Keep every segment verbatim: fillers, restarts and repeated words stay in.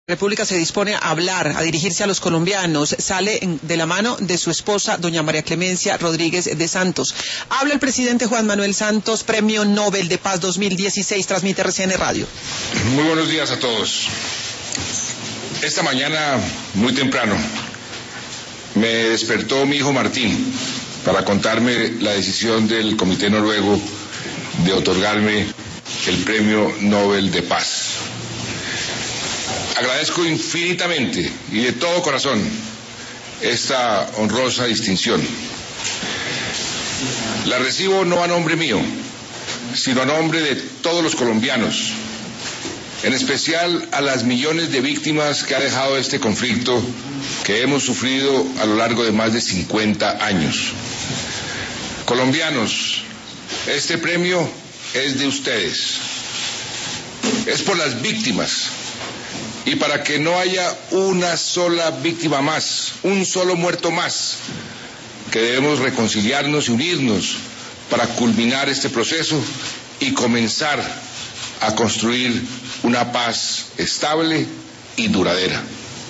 República se dispone a hablar, a dirigirse a los colombianos, sale de la mano de su esposa, doña María Clemencia Rodríguez de Santos. Habla el presidente Juan Manuel Santos, Premio Nobel de Paz dos mil dieciséis, transmite R C N Radio. Muy buenos días a todos. Esta mañana, muy temprano, me despertó mi hijo Martín para contarme la decisión del Comité Noruego de otorgarme el Premio Nobel de Paz. Agradezco infinitamente y de todo corazón esta honrosa distinción. La recibo no a nombre mío, sino a nombre de todos los colombianos, en especial a las millones de víctimas que ha dejado este conflicto que hemos sufrido a lo largo de más de cincuenta años. Colombianos, este premio es de ustedes. Es por las víctimas. Y para que no haya una sola víctima más, un solo muerto más, que debemos reconciliarnos y unirnos para culminar este proceso y comenzar a construir una paz estable y duradera.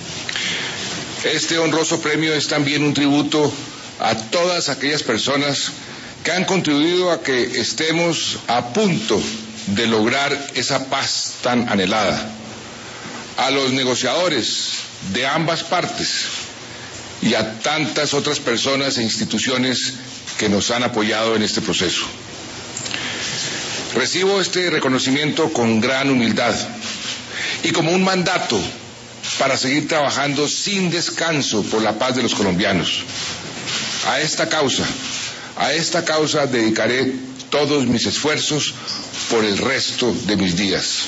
Este honroso premio es también un tributo a todas aquellas personas que han contribuido a que estemos a punto de lograr esa paz tan anhelada, a los negociadores de ambas partes y a tantas otras personas e instituciones que nos han apoyado en este proceso. Recibo este reconocimiento con gran humildad y como un mandato para seguir trabajando sin descanso por la paz de los colombianos. A esta causa, a esta causa dedicaré todos mis esfuerzos por el resto de mis días.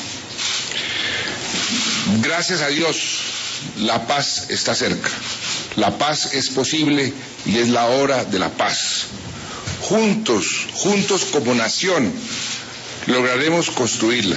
Gracias a Dios, la paz está cerca. La paz es posible y es la hora de la paz. Juntos, juntos como nación, lograremos construirla.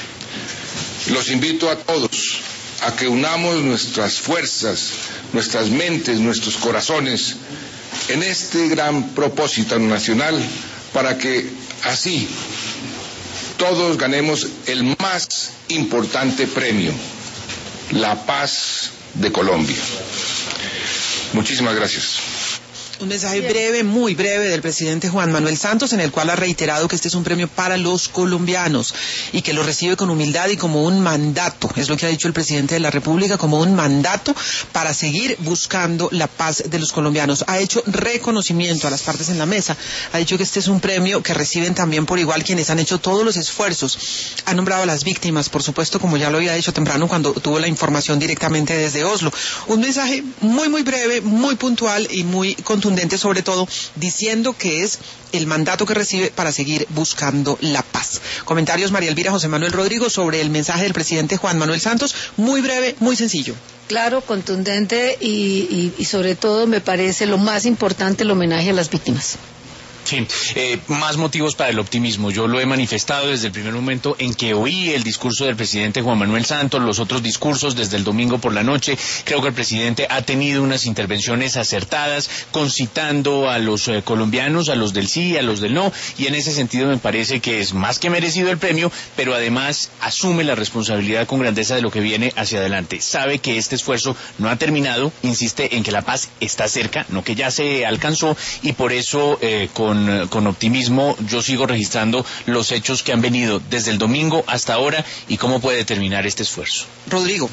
Los invito a todos a que unamos nuestras fuerzas, nuestras mentes, nuestros corazones en este gran propósito nacional para que así todos ganemos el más importante premio, la paz de Colombia. Muchísimas gracias. Un mensaje breve, muy breve del presidente Juan Manuel Santos, en el cual ha reiterado que este es un premio para los colombianos y que lo recibe con humildad y como un mandato, es lo que ha dicho el presidente de la República, como un mandato para seguir buscando la paz de los colombianos. Ha hecho reconocimiento a las partes en la mesa, ha dicho que este es un premio que reciben también por igual quienes han hecho todos los esfuerzos. Ha nombrado a las víctimas, por supuesto, como ya lo había dicho temprano cuando tuvo la información directamente desde Oslo. Un mensaje muy, muy breve, muy puntual y muy contundente, sobre todo diciendo que es el mandato que recibe para seguir buscando la paz. Comentarios María Elvira José Manuel Rodrigo sobre el mensaje del presidente Juan Manuel Santos, muy breve, muy sencillo. Claro, contundente y, y, y sobre todo me parece lo más importante el homenaje a las víctimas. Sí, eh, más motivos para el optimismo. Yo lo he manifestado desde el primer momento en que oí el discurso del presidente Juan Manuel Santos, los otros discursos desde el domingo por la noche. Creo que el presidente ha tenido unas intervenciones acertadas, concitando a los eh, colombianos, a los del sí, a los del no, y en ese sentido me parece que es más que merecido el premio, pero además asume la responsabilidad con grandeza de lo que viene hacia adelante. Sabe que este esfuerzo no ha terminado, insiste en que la paz está cerca, no que ya se alcanzó, y por eso eh, con Con, con optimismo yo sigo registrando los hechos que han venido desde el domingo hasta ahora y cómo puede terminar este esfuerzo. Rodrigo.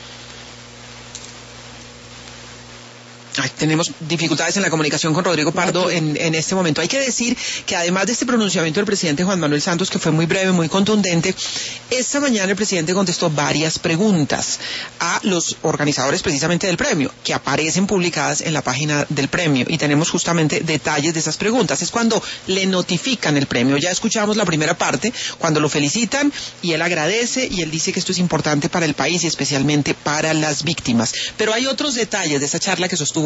Ay, tenemos dificultades en la comunicación con Rodrigo Pardo en, en este momento. Hay que decir que además de este pronunciamiento del presidente Juan Manuel Santos, que fue muy breve, muy contundente, esta mañana el presidente contestó varias preguntas a los organizadores precisamente del premio, que aparecen publicadas en la página del premio, y tenemos justamente detalles de esas preguntas. Es cuando le notifican el premio. Ya escuchamos la primera parte, cuando lo felicitan y él agradece y él dice que esto es importante para el país y especialmente para las víctimas. Pero hay otros detalles de esa charla que sostuvo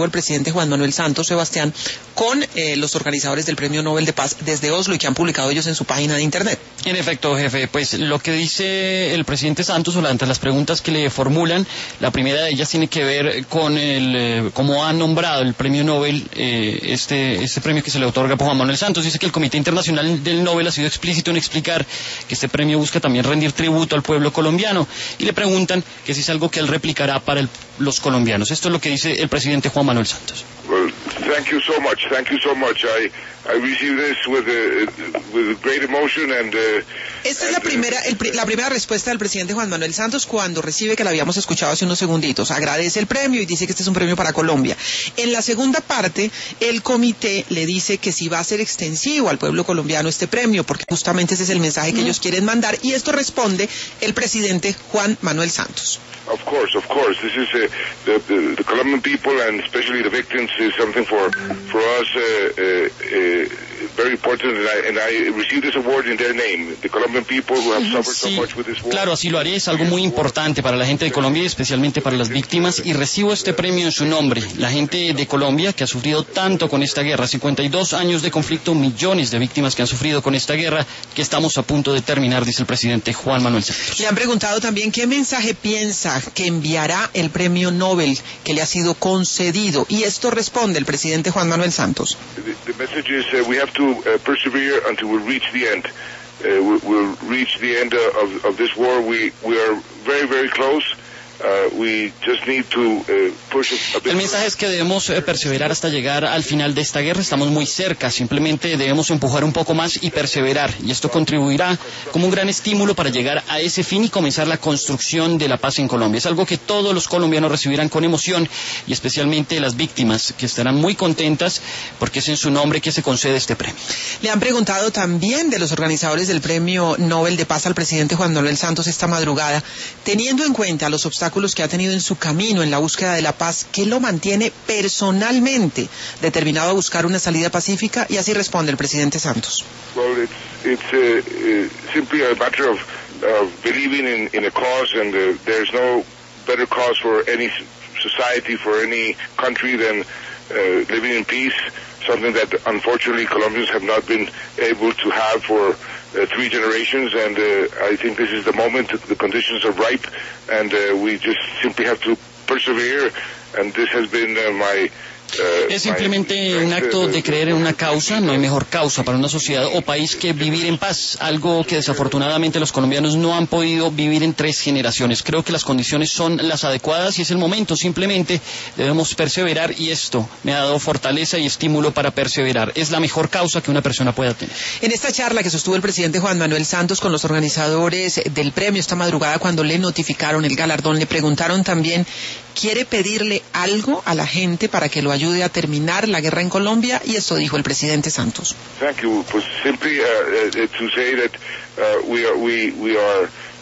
el presidente Juan Manuel Santos, Sebastián, con eh, los organizadores del Premio Nobel de Paz desde Oslo y que han publicado ellos en su página de internet. En efecto, jefe, pues lo que dice el presidente Santos, o entre las preguntas que le formulan, la primera de ellas tiene que ver con el eh, cómo ha nombrado el Premio Nobel, eh, este, este premio que se le otorga a Juan Manuel Santos. Dice que el Comité Internacional del Nobel ha sido explícito en explicar que este premio busca también rendir tributo al pueblo colombiano, y le preguntan que si es algo que él replicará para el, los colombianos. Esto es lo que dice el presidente Juan Manuel Santos. Well, thank you so much. Thank you so much. I I received this with uh, with great emotion and. Uh, Esta es la primera el, la primera respuesta del presidente Juan Manuel Santos cuando recibe, que la habíamos escuchado hace unos segunditos. Agradece el premio y dice que este es un premio para Colombia. En la segunda parte, el comité le dice que si va a ser extensivo al pueblo colombiano este premio, porque justamente ese es el mensaje que mm. ellos quieren mandar, y esto responde el presidente Juan Manuel Santos. Of course, of course. This is uh, the, the the Colombian people and especially the victims is something for for us uh, uh, uh, very important. And I, and I received this award in their name. The Colombian people who have suffered sí, so much with this war. Claro, así lo haré. Es algo muy importante para la gente de Colombia y especialmente para las víctimas. Y recibo este premio en su nombre. La gente de Colombia que ha sufrido tanto con esta guerra, cincuenta y dos años de conflicto, millones de víctimas que han sufrido con esta guerra, que estamos a punto de terminar, dice el presidente Juan Manuel Santos. Le han preguntado también qué mensaje piensa que enviará el premio Nobel que le ha sido concedido, y esto responde el presidente Juan Manuel Santos. The, the message is uh, we have to uh, persevere until we reach the end. Uh, we, we'll reach the end uh, of, of this war. We we are very very close. Uh, we just need to, uh, push a bit. El mensaje es que debemos eh, perseverar hasta llegar al final de esta guerra. Estamos muy cerca, simplemente debemos empujar un poco más y perseverar, y esto contribuirá como un gran estímulo para llegar a ese fin y comenzar la construcción de la paz en Colombia. Es algo que todos los colombianos recibirán con emoción, y especialmente las víctimas, que estarán muy contentas porque es en su nombre que se concede este premio. Le han preguntado también de los organizadores del Premio Nobel de Paz al presidente Juan Manuel Santos esta madrugada, teniendo en cuenta los obstáculos que ha tenido en su camino en la búsqueda de la paz, ¿qué lo mantiene personalmente determinado a buscar una salida pacífica? Y así responde el presidente Santos. Well, it's, it's uh, uh, simply a matter of, of believing in, in a cause, and uh, there's no better cause for any society, for any country than uh, living in peace, something that unfortunately Colombians have not been able to have for Uh, three generations, and uh, I think this is the moment. The conditions are ripe, and uh, we just simply have to persevere, and this has been uh, my Es simplemente un acto de creer en una causa. No hay mejor causa para una sociedad o país que vivir en paz, algo que desafortunadamente los colombianos no han podido vivir en tres generaciones. Creo que las condiciones son las adecuadas y es el momento. Simplemente debemos perseverar, y esto me ha dado fortaleza y estímulo para perseverar. Es la mejor causa que una persona pueda tener. En esta charla que sostuvo el presidente Juan Manuel Santos con los organizadores del premio esta madrugada, cuando le notificaron el galardón, le preguntaron también, ¿quiere pedirle algo a la gente para que lo ayude a terminar la guerra en Colombia? Y esto dijo el presidente Santos. Thank you. Pues simply uh, uh, to say that uh, we are we we are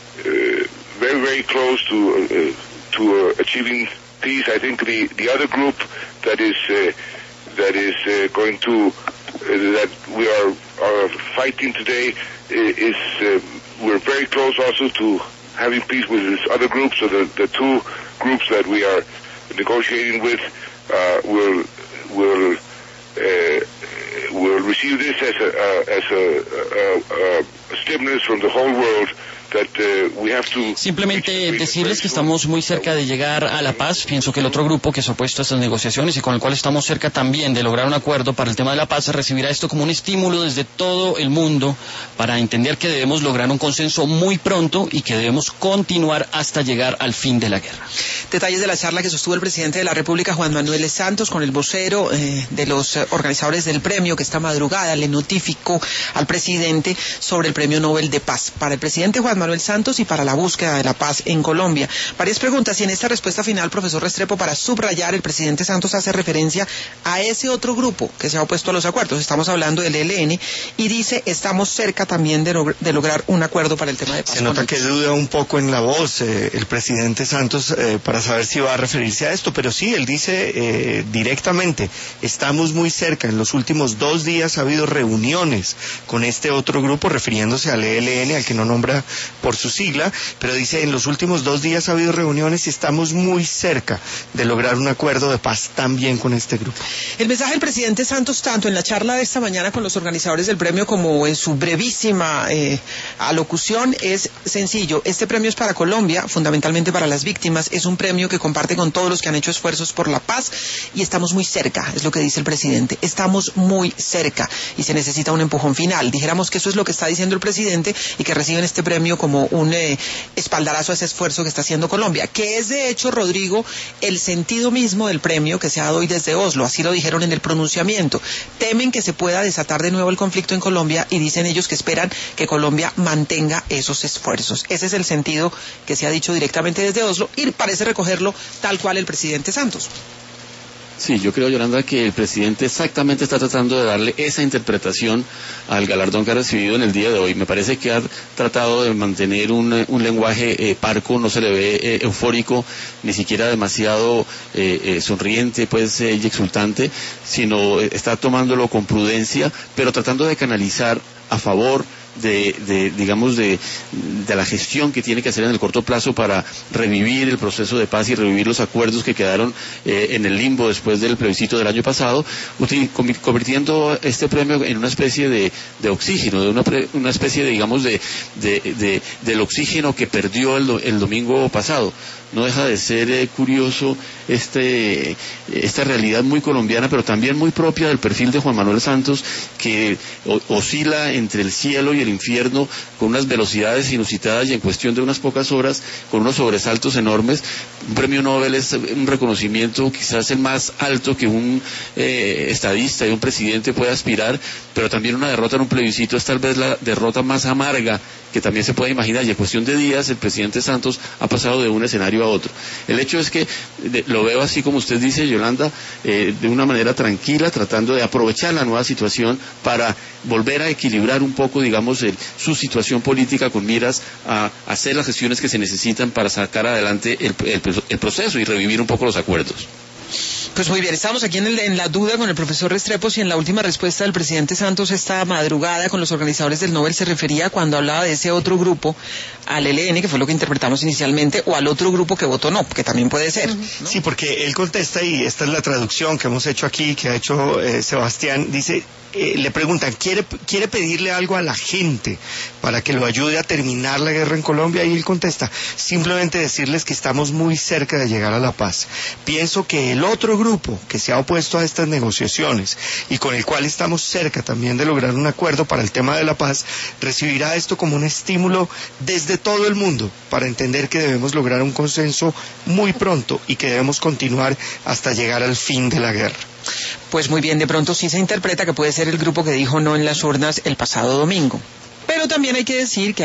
uh, very very close to uh, to uh, achieving peace. I think the the other group that is uh, that is uh, going to uh, that we are are fighting today is uh, we're very close also to having peace with this other group. So the the two groups that we are negotiating with uh, will will uh, will receive this as a uh, as a, a, a stimulus from the whole world. That, uh, we have to... Simplemente decirles que estamos muy cerca de llegar a la paz. Pienso que el otro grupo que se ha opuesto a estas negociaciones y con el cual estamos cerca también de lograr un acuerdo para el tema de la paz recibirá esto como un estímulo desde todo el mundo para entender que debemos lograr un consenso muy pronto y que debemos continuar hasta llegar al fin de la guerra. Detalles de la charla que sostuvo el presidente de la República, Juan Manuel Santos, con el vocero eh, de los eh, organizadores del premio, que esta madrugada le notificó al presidente sobre el Premio Nobel de Paz. Para el presidente Juan Manuel Santos y para la búsqueda de la paz en Colombia. Varias preguntas, y en esta respuesta final, profesor Restrepo, para subrayar, el presidente Santos hace referencia a ese otro grupo que se ha opuesto a los acuerdos. Estamos hablando del E L N, y dice, estamos cerca también de, log- de lograr un acuerdo para el tema de paz. Se nota que duda un poco en la voz eh, el presidente Santos eh, para Vamos a ver si va a referirse a esto, pero sí, él dice eh, directamente, estamos muy cerca, en los últimos dos días ha habido reuniones con este otro grupo, refiriéndose al E L N, al que no nombra por su sigla, pero dice, en los últimos dos días ha habido reuniones y estamos muy cerca de lograr un acuerdo de paz también con este grupo. El mensaje del presidente Santos, tanto en la charla de esta mañana con los organizadores del premio como en su brevísima eh, alocución, es sencillo. Este premio es para Colombia, fundamentalmente para las víctimas, es un premio que comparte con todos los que han hecho esfuerzos por la paz y estamos muy cerca, es lo que dice el presidente, estamos muy cerca y se necesita un empujón final. Dijéramos que eso es lo que está diciendo el presidente y que reciben este premio como un eh, espaldarazo a ese esfuerzo que está haciendo Colombia, que es de hecho, Rodrigo, el sentido mismo del premio que se ha dado hoy desde Oslo, así lo dijeron en el pronunciamiento. Temen que se pueda desatar de nuevo el conflicto en Colombia y dicen ellos que esperan que Colombia mantenga esos esfuerzos. Ese es el sentido que se ha dicho directamente desde Oslo y parece recogerlo tal cual el presidente Santos. Sí, yo creo, Yolanda, que el presidente exactamente está tratando de darle esa interpretación al galardón que ha recibido en el día de hoy. Me parece que ha tratado de mantener un, un lenguaje eh, parco, no se le ve eh, eufórico, ni siquiera demasiado eh, eh, sonriente pues, eh, y exultante, sino eh, está tomándolo con prudencia, pero tratando de canalizar a favor De, de, digamos, de, de la gestión que tiene que hacer en el corto plazo para revivir el proceso de paz y revivir los acuerdos que quedaron eh, en el limbo después del plebiscito del año pasado, convirtiendo este premio en una especie de, de oxígeno, de una, pre, una especie, de, digamos, de, de, de, del oxígeno que perdió el, el domingo pasado. No deja de ser eh, curioso este, esta realidad muy colombiana, pero también muy propia del perfil de Juan Manuel Santos, que o, oscila entre el cielo y el infierno con unas velocidades inusitadas y en cuestión de unas pocas horas, con unos sobresaltos enormes. Un premio Nobel es un reconocimiento quizás el más alto que un eh, estadista y un presidente puede aspirar, pero también una derrota en un plebiscito es tal vez la derrota más amarga que también se puede imaginar, y en cuestión de días el presidente Santos ha pasado de un escenario a otro. El hecho es que de, lo veo así como usted dice, Yolanda, eh, de una manera tranquila, tratando de aprovechar la nueva situación para volver a equilibrar un poco, digamos, el, su situación política con miras a, a hacer las gestiones que se necesitan para sacar adelante el, el, el proceso y revivir un poco los acuerdos. Pues muy bien, estamos aquí en, el, en la duda con el profesor Restrepo si en la última respuesta del presidente Santos esta madrugada con los organizadores del Nobel se refería cuando hablaba de ese otro grupo, al E L N, que fue lo que interpretamos inicialmente, o al otro grupo que votó no, que también puede ser, ¿no? Sí, porque él contesta, y esta es la traducción que hemos hecho aquí, que ha hecho eh, Sebastián, dice... Eh, le preguntan, ¿quiere, ¿quiere pedirle algo a la gente para que lo ayude a terminar la guerra en Colombia? Y él contesta, simplemente decirles que estamos muy cerca de llegar a la paz. Pienso que el otro grupo que se ha opuesto a estas negociaciones y con el cual estamos cerca también de lograr un acuerdo para el tema de la paz, recibirá esto como un estímulo desde todo el mundo para entender que debemos lograr un consenso muy pronto y que debemos continuar hasta llegar al fin de la guerra. Pues muy bien, de pronto sí se interpreta que puede ser el grupo que dijo no en las urnas el pasado domingo. Pero también hay que decir que